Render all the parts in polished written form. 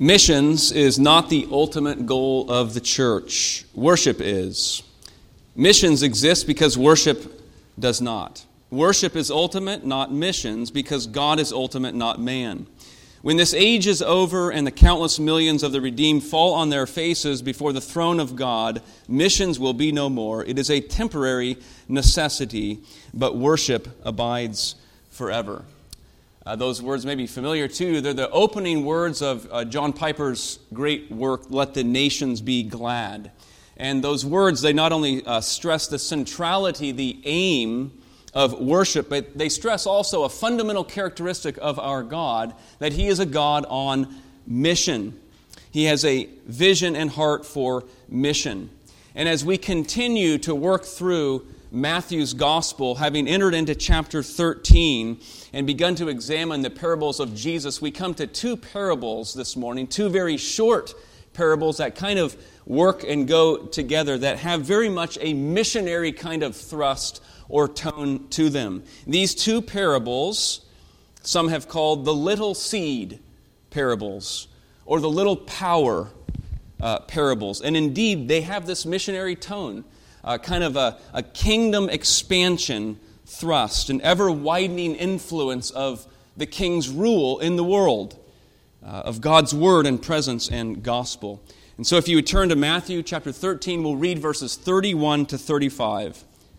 Missions is not the ultimate goal of the church. Worship is. Missions exist because worship does not. Worship is ultimate, not missions, because God is ultimate, not man. When this age is over and the countless millions of the redeemed fall on their faces before the throne of God, missions will be no more. It is a temporary necessity, but worship abides forever. Those words may be familiar to you. They're the opening words of John Piper's great work, Let the Nations Be Glad. And those words, they not only stress the centrality, the aim of worship, but they stress also a fundamental characteristic of our God, that He is a God on mission. He has a vision and heart for mission. And as we continue to work through Matthew's Gospel, having entered into chapter 13 and begun to examine the parables of Jesus, we come to two parables this morning, two very short parables that kind of work and go together, that have very much a missionary kind of thrust or tone to them. These two parables, some have called the little seed parables or the little power parables. And indeed, they have this missionary tone, kind of a kingdom expansion thrust, an ever-widening influence of the king's rule in the world, of God's word and presence and gospel. And so if you would turn to Matthew chapter 13, we'll read verses 31 to 35.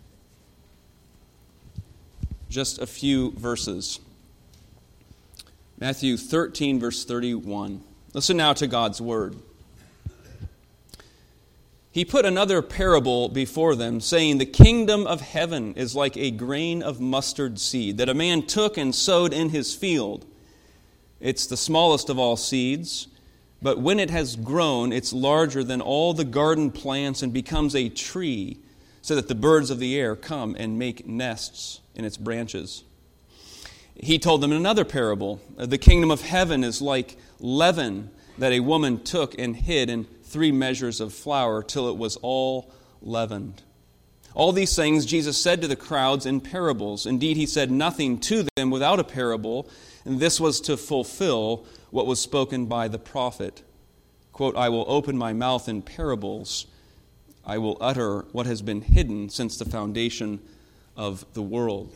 Just a few verses. Matthew 13, verse 31. Listen now to God's word. He put another parable before them, saying, "The kingdom of heaven is like a grain of mustard seed that a man took and sowed in his field. It's the smallest of all seeds, but when it has grown, it's larger than all the garden plants and becomes a tree, so that the birds of the air come and make nests in its branches." He told them another parable. "The kingdom of heaven is like leaven that a woman took and hid in 3 measures of flour till it was all leavened." All these things Jesus said to the crowds in parables. Indeed, He said nothing to them without a parable, and this was to fulfill what was spoken by the prophet. Quote, "I will open my mouth in parables. I will utter what has been hidden since the foundation of the world."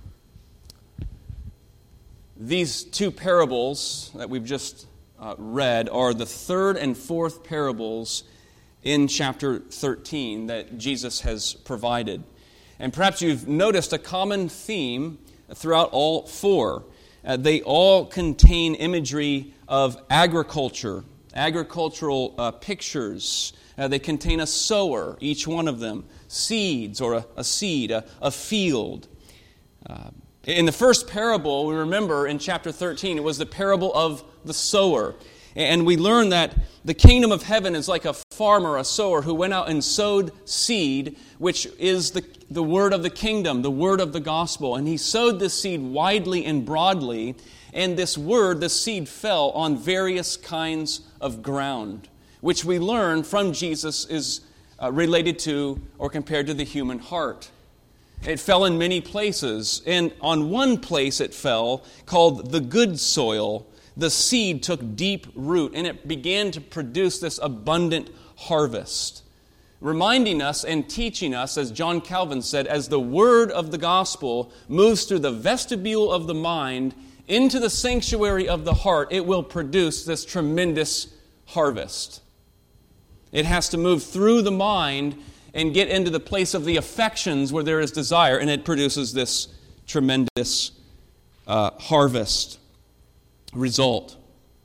These two parables that we've just read are the third and fourth parables in chapter 13 that Jesus has provided. And perhaps you've noticed a common theme throughout all four. They all contain imagery of agriculture, agricultural pictures. They contain a sower, each one of them, seeds or a seed, a field. In the first parable, we remember in chapter 13, it was the parable of the sower. And we learn that the kingdom of heaven is like a farmer, a sower, who went out and sowed seed, which is the word of the kingdom, the word of the gospel. And he sowed this seed widely and broadly, and this word, the seed, fell on various kinds of ground, which we learn from Jesus is related to or compared to the human heart. It fell in many places, and on one place it fell, called the good soil. The seed took deep root, and it began to produce this abundant harvest, reminding us and teaching us, as John Calvin said, as the word of the gospel moves through the vestibule of the mind into the sanctuary of the heart, it will produce this tremendous harvest. It has to move through the mind and get into the place of the affections where there is desire, and it produces this tremendous harvest result.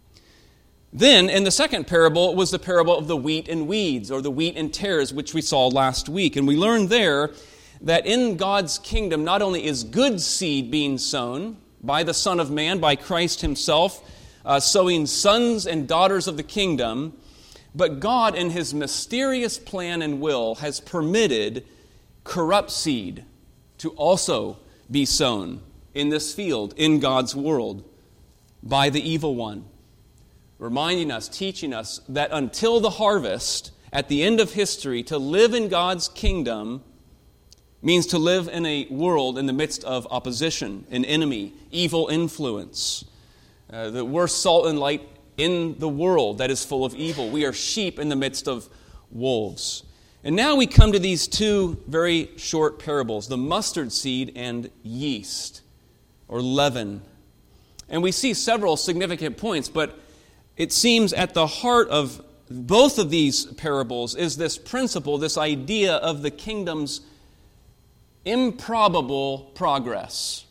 Then, in the second parable, was the parable of the wheat and weeds, or the wheat and tares, which we saw last week. And we learned there that in God's kingdom, not only is good seed being sown by the Son of Man, by Christ Himself, sowing sons and daughters of the kingdom, but God, in His mysterious plan and will, has permitted corrupt seed to also be sown in this field, in God's world, by the evil one, reminding us, teaching us that until the harvest, at the end of history, to live in God's kingdom means to live in a world in the midst of opposition, an enemy, evil influence. The worst salt and light in the world that is full of evil. We are sheep in the midst of wolves. And now we come to these two very short parables, the mustard seed and yeast, or leaven. And we see several significant points, but it seems at the heart of both of these parables is this principle, this idea of the kingdom's improbable progress.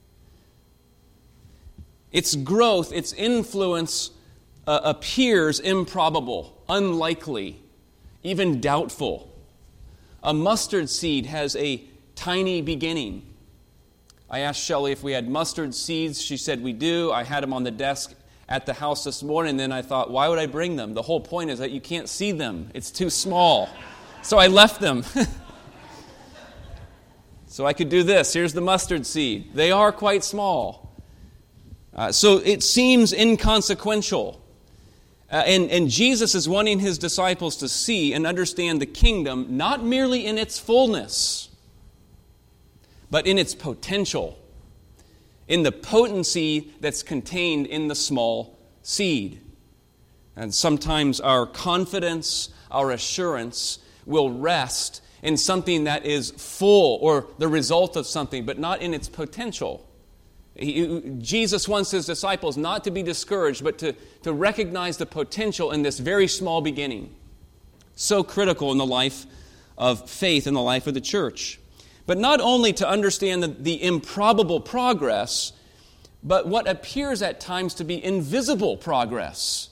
Its growth, its influence appears improbable, unlikely, even doubtful. A mustard seed has a tiny beginning. I asked Shelley if we had mustard seeds. She said we do. I had them on the desk at the house this morning, and then I thought, why would I bring them? The whole point is that you can't see them. It's too small. So I left them. So I could do this. Here's the mustard seed. They are quite small. So it seems inconsequential. And Jesus is wanting his disciples to see and understand the kingdom not merely in its fullness, but in its potential, in the potency that's contained in the small seed. And sometimes our confidence, our assurance will rest in something that is full or the result of something, but not in its potential. Jesus wants his disciples not to be discouraged, but to recognize the potential in this very small beginning. So critical in the life of faith, in the life of the church. But not only to understand the improbable progress, but what appears at times to be invisible progress,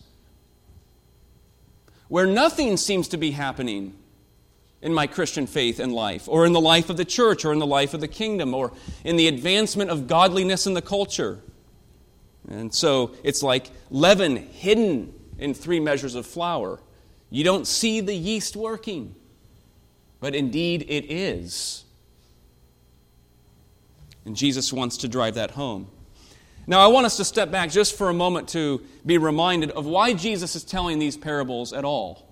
where nothing seems to be happening in my Christian faith and life, or in the life of the church, or in the life of the kingdom, or in the advancement of godliness in the culture. And so it's like leaven hidden in 3 measures of flour. You don't see the yeast working, but indeed it is. And Jesus wants to drive that home. Now I want us to step back just for a moment to be reminded of why Jesus is telling these parables at all.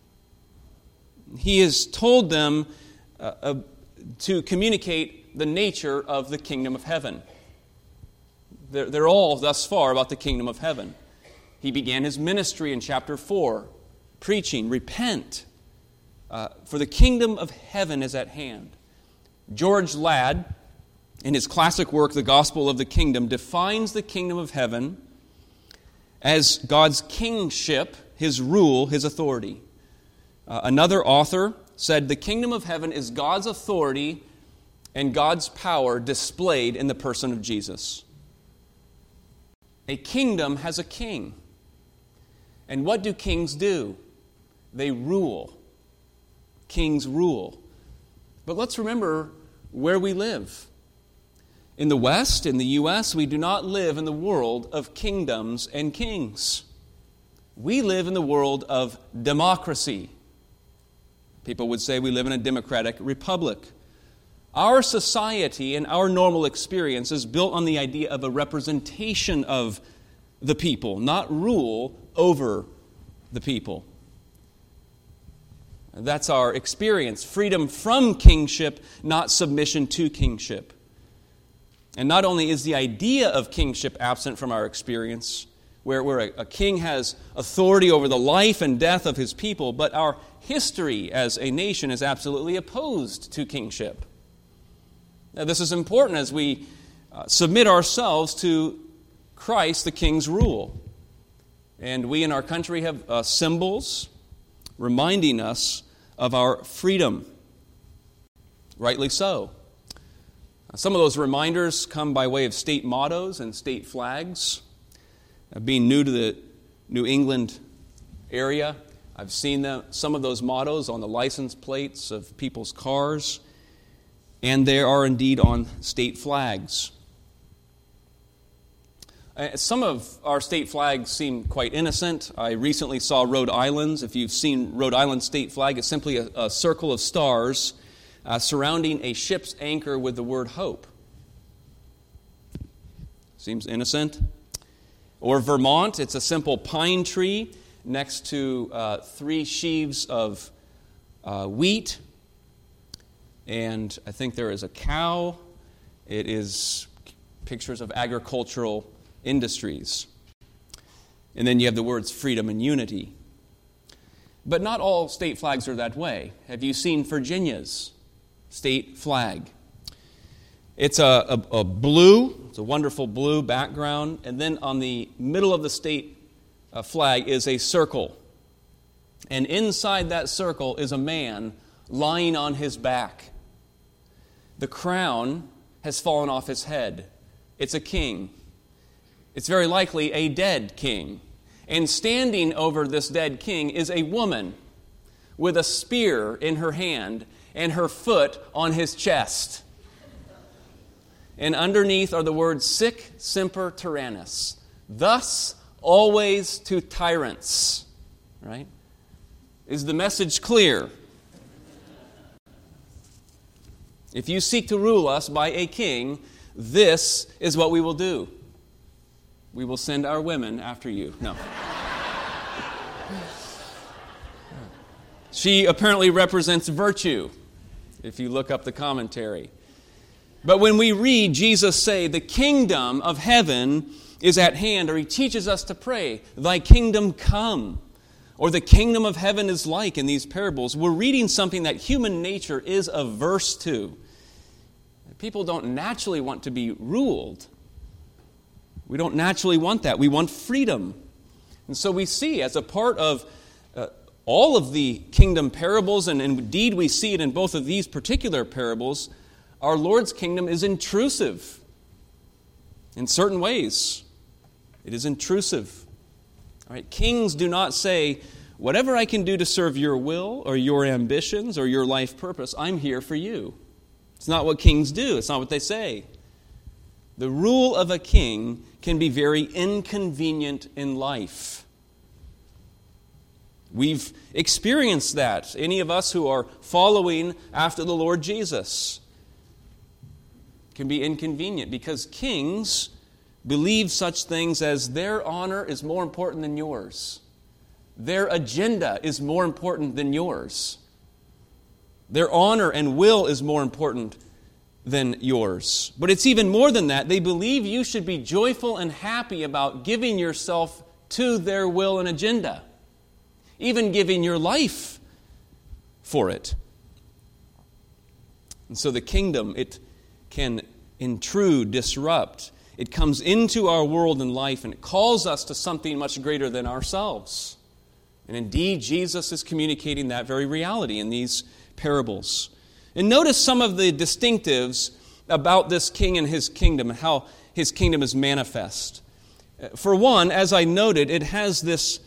He has told them to communicate the nature of the kingdom of heaven. They're all thus far about the kingdom of heaven. He began his ministry in chapter 4, preaching, repent, for the kingdom of heaven is at hand. George Ladd, in his classic work, The Gospel of the Kingdom, defines the kingdom of heaven as God's kingship, his rule, his authority. Another author said the kingdom of heaven is God's authority and God's power displayed in the person of Jesus. A kingdom has a king. And what do kings do? They rule. Kings rule. But let's remember where we live. In the West, in the U.S., we do not live in the world of kingdoms and kings. We live in the world of democracy. People would say we live in a democratic republic. Our society and our normal experience is built on the idea of a representation of the people, not rule over the people. That's our experience. Freedom from kingship, not submission to kingship. And not only is the idea of kingship absent from our experience, where a king has authority over the life and death of his people, but our history as a nation is absolutely opposed to kingship. Now, this is important as we submit ourselves to Christ, the King's rule. And we in our country have symbols reminding us of our freedom. Rightly so. Some of those reminders come by way of state mottos and state flags. Being new to the New England area, I've seen some of those mottos on the license plates of people's cars, and they are indeed on state flags. Some of our state flags seem quite innocent. I recently saw Rhode Island's. If you've seen Rhode Island's state flag, it's simply a circle of stars surrounding a ship's anchor with the word hope. Seems innocent. Or Vermont, it's a simple pine tree next to 3 sheaves of wheat. And I think there is a cow. It is pictures of agricultural industries. And then you have the words freedom and unity. But not all state flags are that way. Have you seen Virginia's state flag? It's a blue, it's a wonderful blue background, and then on the middle of the state flag is a circle. And inside that circle is a man lying on his back. The crown has fallen off his head. It's a king. It's very likely a dead king. And standing over this dead king is a woman with a spear in her hand and her foot on his chest. And underneath are the words, Sic semper tyrannis. Thus always to tyrants. Right? Is the message clear? If you seek to rule us by a king, this is what we will do. We will send our women after you. No. She apparently represents virtue, if you look up the commentary. But when we read Jesus say, the kingdom of heaven is at hand, or he teaches us to pray, thy kingdom come, or the kingdom of heaven is like in these parables, we're reading something that human nature is averse to. People don't naturally want to be ruled. We don't naturally want that. We want freedom. And so we see, as a part of all of the kingdom parables, and indeed we see it in both of these particular parables, our Lord's kingdom is intrusive. In certain ways, it is intrusive. All right? Kings do not say, whatever I can do to serve your will or your ambitions or your life purpose, I'm here for you. It's not what kings do. It's not what they say. The rule of a king can be very inconvenient in life. We've experienced that, any of us who are following after the Lord Jesus. It can be inconvenient because kings believe such things as their honor is more important than yours. Their agenda is more important than yours. Their honor and will is more important than yours. But it's even more than that. They believe you should be joyful and happy about giving yourself to their will and agenda, even giving your life for it. And so the kingdom, it can intrude, disrupt. It comes into our world and life, and it calls us to something much greater than ourselves. And indeed, Jesus is communicating that very reality in these parables. And notice some of the distinctives about this king and his kingdom, and how his kingdom is manifest. For one, as I noted, it has this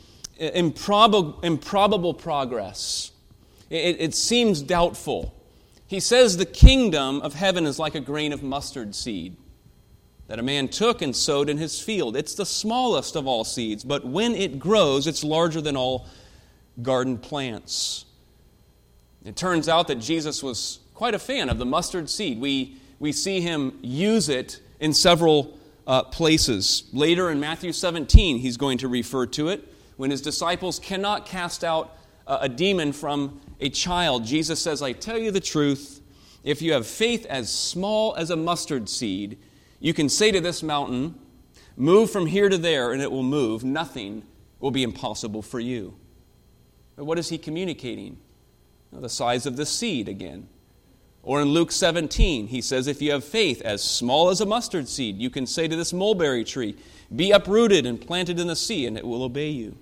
improbable progress. It seems doubtful. He says the kingdom of heaven is like a grain of mustard seed that a man took and sowed in his field. It's the smallest of all seeds, but when it grows, it's larger than all garden plants. It turns out that Jesus was quite a fan of the mustard seed. We see him use it in several places. Later in Matthew 17, he's going to refer to it. When his disciples cannot cast out a demon from a child, Jesus says, I tell you the truth, if you have faith as small as a mustard seed, you can say to this mountain, move from here to there, and it will move. Nothing will be impossible for you. But what is he communicating? The size of the seed again. Or in Luke 17, he says, if you have faith as small as a mustard seed, you can say to this mulberry tree, be uprooted and planted in the sea, and it will obey you.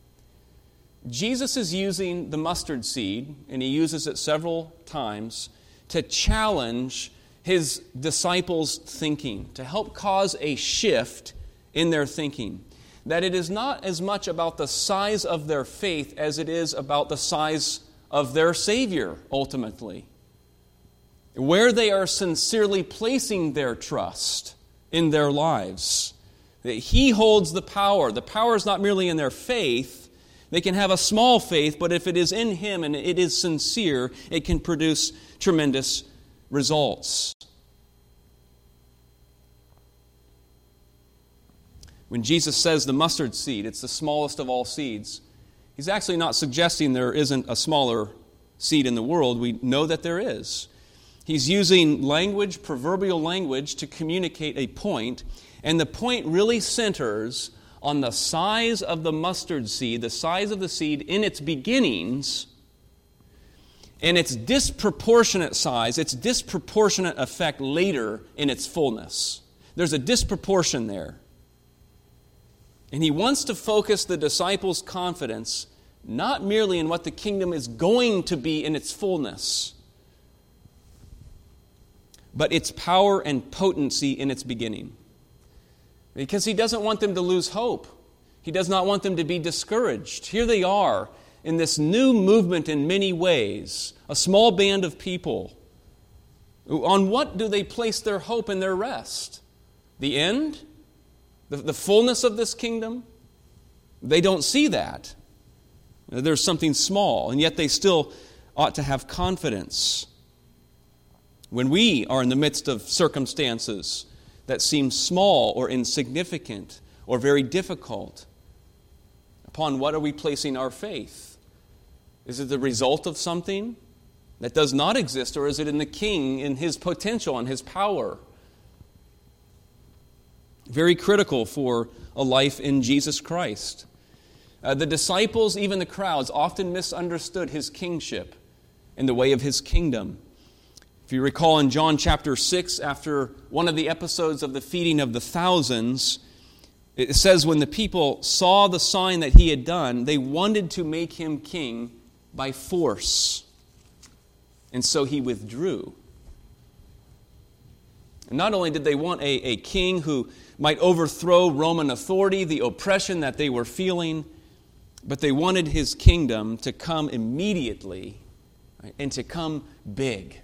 Jesus is using the mustard seed, and he uses it several times, to challenge his disciples' thinking, to help cause a shift in their thinking. That it is not as much about the size of their faith as it is about the size of their Savior, ultimately. Where they are sincerely placing their trust in their lives. That he holds the power. The power is not merely in their faith. They can have a small faith, but if it is in him and it is sincere, it can produce tremendous results. When Jesus says the mustard seed, it's the smallest of all seeds, he's actually not suggesting there isn't a smaller seed in the world. We know that there is. He's using proverbial language, to communicate a point, and the point really centers on the size of the mustard seed, the size of the seed in its beginnings, and its disproportionate size, its disproportionate effect later in its fullness. There's a disproportion there. And he wants to focus the disciples' confidence not merely in what the kingdom is going to be in its fullness, but its power and potency in its beginning. Because he doesn't want them to lose hope. He does not want them to be discouraged. Here they are in this new movement in many ways, a small band of people. On what do they place their hope and their rest? The end? The fullness of this kingdom? They don't see that. There's something small, and yet they still ought to have confidence. When we are in the midst of circumstances that seem small or insignificant or very difficult, upon what are we placing our faith? Is it the result of something that does not exist, or is it in the King, in His potential and His power? Very critical for a life in Jesus Christ. The disciples, even the crowds, often misunderstood His kingship and the way of His kingdom. If you recall in John chapter 6, after one of the episodes of the feeding of the thousands, it says when the people saw the sign that He had done, they wanted to make Him king by force. And so He withdrew. And not only did they want a king who might overthrow Roman authority, the oppression that they were feeling, but they wanted His kingdom to come immediately, right, and to come big.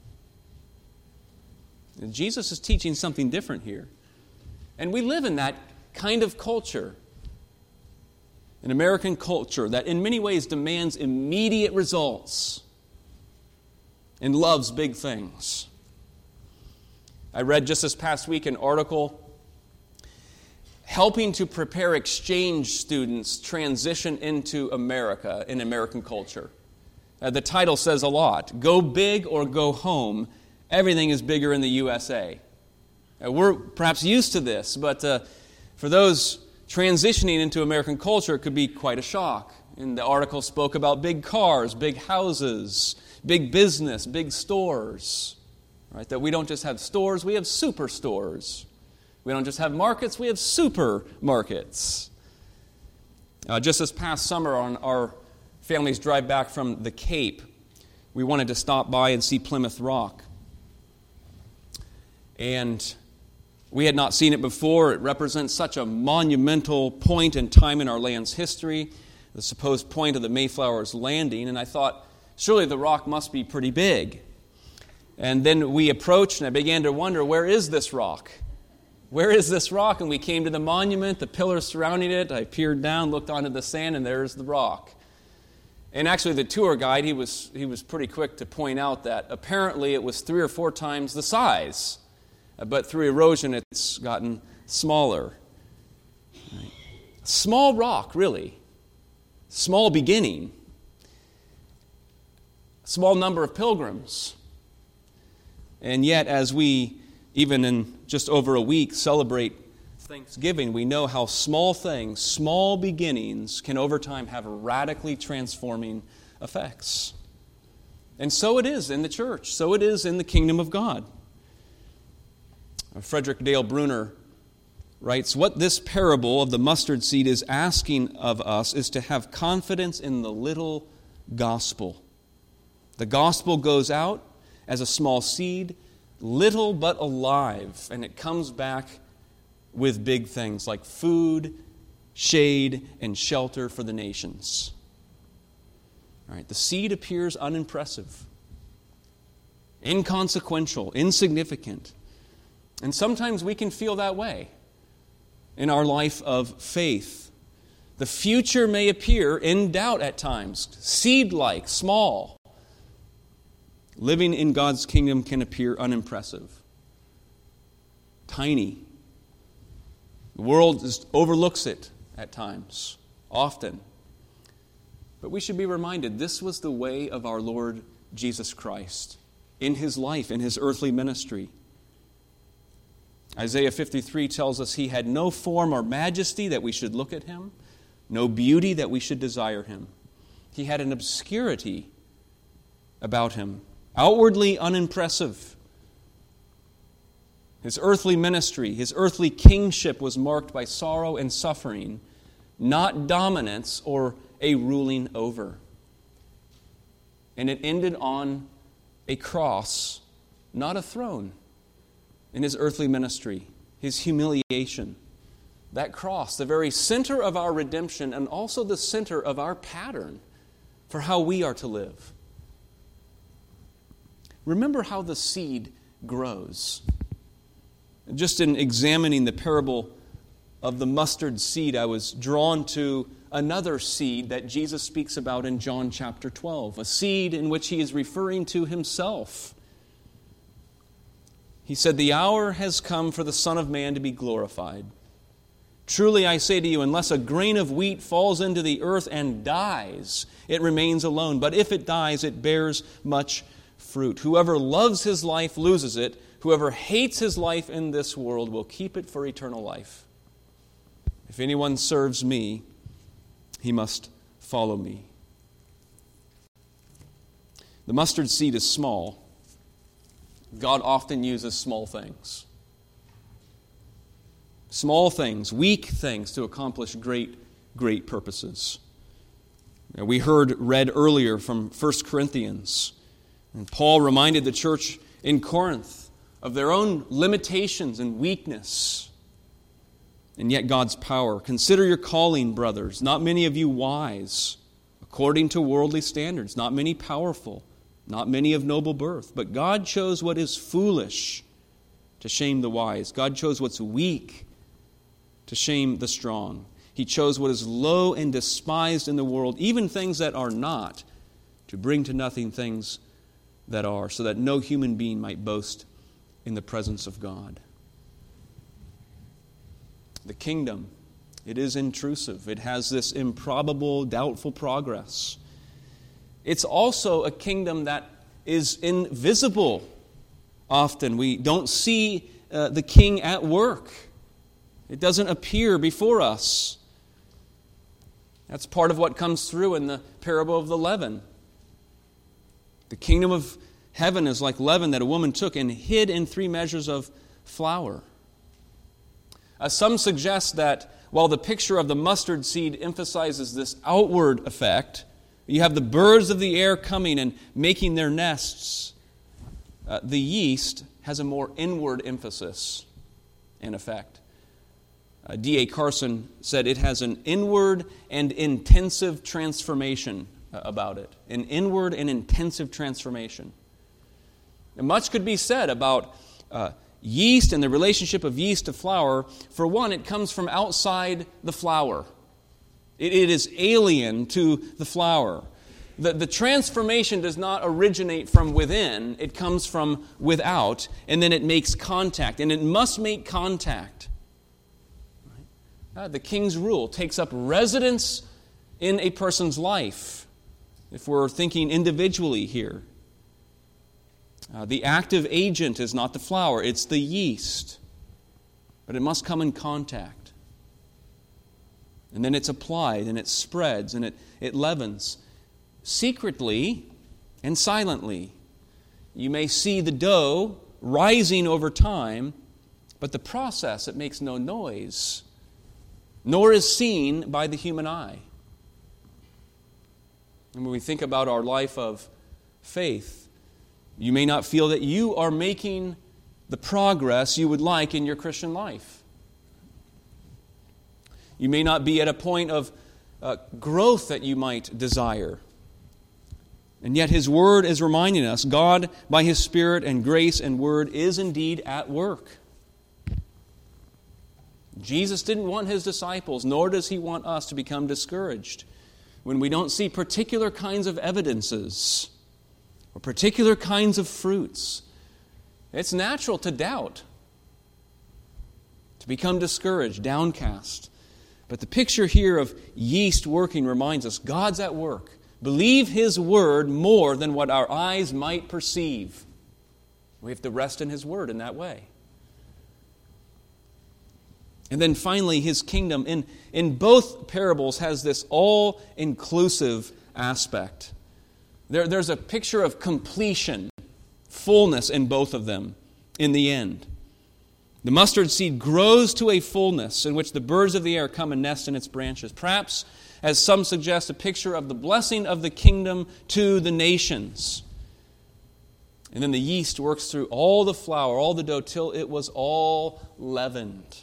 And Jesus is teaching something different here. And we live in that kind of culture, an American culture that in many ways demands immediate results and loves big things. I read just this past week an article helping to prepare exchange students transition into America, in American culture. The title says a lot. Go big or go home. Everything is bigger in the USA. We're perhaps used to this, but for those transitioning into American culture, it could be quite a shock. And the article spoke about big cars, big houses, big business, big stores. Right? That we don't just have stores, we have superstores. We don't just have markets, we have supermarkets. Just this past summer on our family's drive back from the Cape, we wanted to stop by and see Plymouth Rock. And we had not seen it before. It represents such a monumental point in time in our land's history, the supposed point of the Mayflower's landing. And I thought, surely the rock must be pretty big. And then we approached, and I began to wonder, where is this rock? Where is this rock? And we came to the monument, the pillars surrounding it. I peered down, looked onto the sand, and there's the rock. And actually the tour guide, he was pretty quick to point out that apparently it was 3 or 4 times the size. But through erosion, it's gotten smaller. Right. Small rock, really. Small beginning. Small number of pilgrims. And yet, as we, even in just over a week, celebrate Thanksgiving, we know how small things, small beginnings, can over time have radically transforming effects. And so it is in the church. So it is in the kingdom of God. Frederick Dale Bruner writes, what this parable of the mustard seed is asking of us is to have confidence in the little gospel. The gospel goes out as a small seed, little but alive, and it comes back with big things like food, shade, and shelter for the nations. All right, the seed appears unimpressive, inconsequential, insignificant. And sometimes we can feel that way in our life of faith. The future may appear in doubt at times, seed-like, small. Living in God's kingdom can appear unimpressive, tiny. The world just overlooks it at times, often. But we should be reminded this was the way of our Lord Jesus Christ in His life, in His earthly ministry. Isaiah 53 tells us he had no form or majesty that we should look at him, no beauty that we should desire him. He had an obscurity about him, outwardly unimpressive. His earthly ministry, his earthly kingship was marked by sorrow and suffering, not dominance or a ruling over. And it ended on a cross, not a throne, in his earthly ministry, his humiliation. That cross, the very center of our redemption and also the center of our pattern for how we are to live. Remember how the seed grows. Just in examining the parable of the mustard seed, I was drawn to another seed that Jesus speaks about in John chapter 12, a seed in which he is referring to himself. He said, "The hour has come for the Son of Man to be glorified. Truly I say to you, unless a grain of wheat falls into the earth and dies, it remains alone. But if it dies, it bears much fruit. Whoever loves his life loses it. Whoever hates his life in this world will keep it for eternal life. If anyone serves me, he must follow me." The mustard seed is small. God often uses small things. Small things, weak things to accomplish great, great purposes. We read earlier from 1 Corinthians. And Paul reminded the church in Corinth of their own limitations and weakness, and yet God's power. "Consider your calling, brothers. Not many of you wise, according to worldly standards. Not many powerful. Not many of noble birth. But God chose what is foolish to shame the wise. God chose what's weak to shame the strong. He chose what is low and despised in the world, even things that are not, to bring to nothing things that are, so that no human being might boast in the presence of God." The kingdom, it is intrusive. It has this improbable, doubtful progress. It's also a kingdom that is invisible often. We don't see the king at work. It doesn't appear before us. That's part of what comes through in the parable of the leaven. The kingdom of heaven is like leaven that a woman took and hid in 3 measures of flour. Some suggest that while the picture of the mustard seed emphasizes this outward effect, you have the birds of the air coming and making their nests, the yeast has a more inward emphasis and effect. D.A. Carson said it has an inward and intensive transformation about it. An inward and intensive transformation. And much could be said about yeast and the relationship of yeast to flour. For one, it comes from outside the flour. It is alien to the flour. The transformation does not originate from within. It comes from without, and then it makes contact. And it must make contact. The king's rule takes up residence in a person's life, if we're thinking individually here. The active agent is not the flour, it's the yeast. But it must come in contact. And then it's applied, and it spreads, and it leavens. Secretly and silently. You may see the dough rising over time, but the process, it makes no noise, nor is seen by the human eye. And when we think about our life of faith, you may not feel that you are making the progress you would like in your Christian life. You may not be at a point of growth that you might desire. And yet His Word is reminding us, God, by His Spirit and grace and Word, is indeed at work. Jesus didn't want His disciples, nor does He want us to become discouraged when we don't see particular kinds of evidences or particular kinds of fruits. It's natural to doubt, to become discouraged, downcast. But the picture here of yeast working reminds us God's at work. Believe His Word more than what our eyes might perceive. We have to rest in His Word in that way. And then finally, his kingdom in both parables has this all-inclusive aspect. There's a picture of completion, fullness in both of them in the end. The mustard seed grows to a fullness in which the birds of the air come and nest in its branches. Perhaps, as some suggest, a picture of the blessing of the kingdom to the nations. And then the yeast works through all the flour, all the dough, till it was all leavened.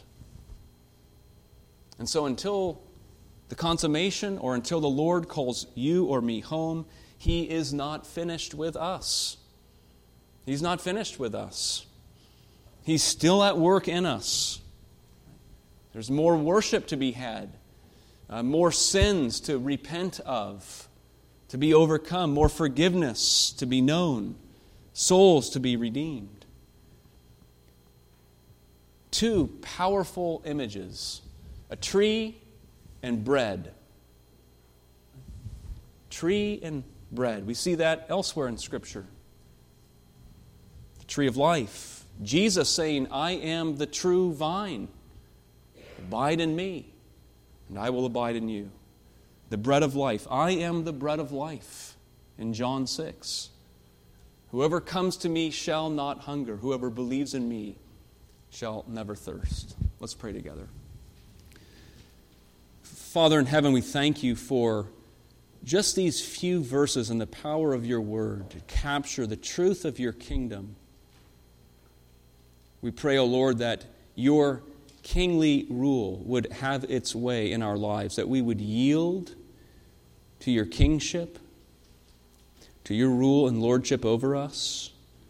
And so until the consummation, or until the Lord calls you or me home, He is not finished with us. He's not finished with us. He's still at work in us. There's more worship to be had, more sins to repent of, to be overcome, more forgiveness to be known, souls to be redeemed. Two powerful images, a tree and bread. Tree and bread. We see that elsewhere in Scripture. The tree of life. Jesus saying, I am the true vine. Abide in me, and I will abide in you. The bread of life. I am the bread of life in John 6. Whoever comes to me shall not hunger. Whoever believes in me shall never thirst. Let's pray together. Father in heaven, we thank you for just these few verses and the power of your word to capture the truth of your kingdom. We pray, O Lord, that your kingly rule would have its way in our lives, that we would yield to your kingship, to your rule and lordship over us.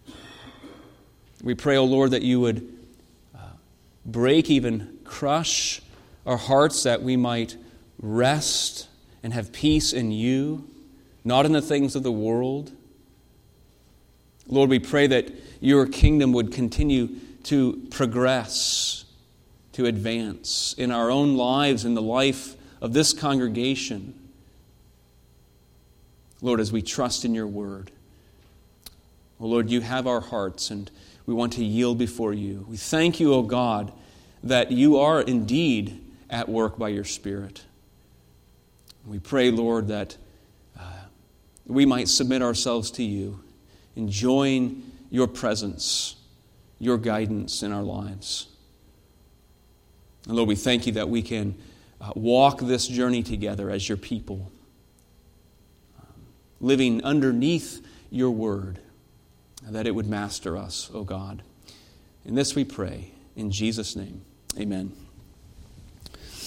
We pray, O Lord, that you would break, even crush our hearts, that we might rest and have peace in you, not in the things of the world. Lord, we pray that your kingdom would continue to progress, to advance in our own lives, in the life of this congregation. Lord, as we trust in your word. Oh Lord, you have our hearts, and we want to yield before you. We thank you, O God, that you are indeed at work by your Spirit. We pray, Lord, that we might submit ourselves to you, enjoying your presence, your guidance in our lives. And Lord, we thank you that we can walk this journey together as your people, living underneath your word, that it would master us, O God. In this we pray, in Jesus' name, amen.